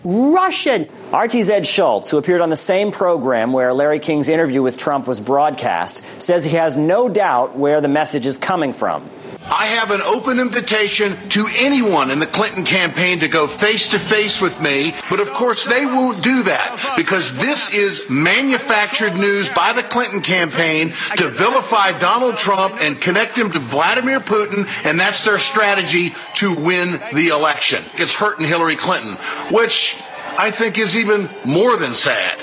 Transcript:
Russian. RT's Ed Schultz, who appeared on the same program where Larry King's interview with Trump was broadcast, says he has no doubt where the message is coming from. I have an open invitation to anyone in the Clinton campaign to go face-to-face with me, but of course they won't do that because this is manufactured news by the Clinton campaign to vilify Donald Trump and connect him to Vladimir Putin, and that's their strategy to win the election. It's hurting Hillary Clinton, which I think is even more than sad.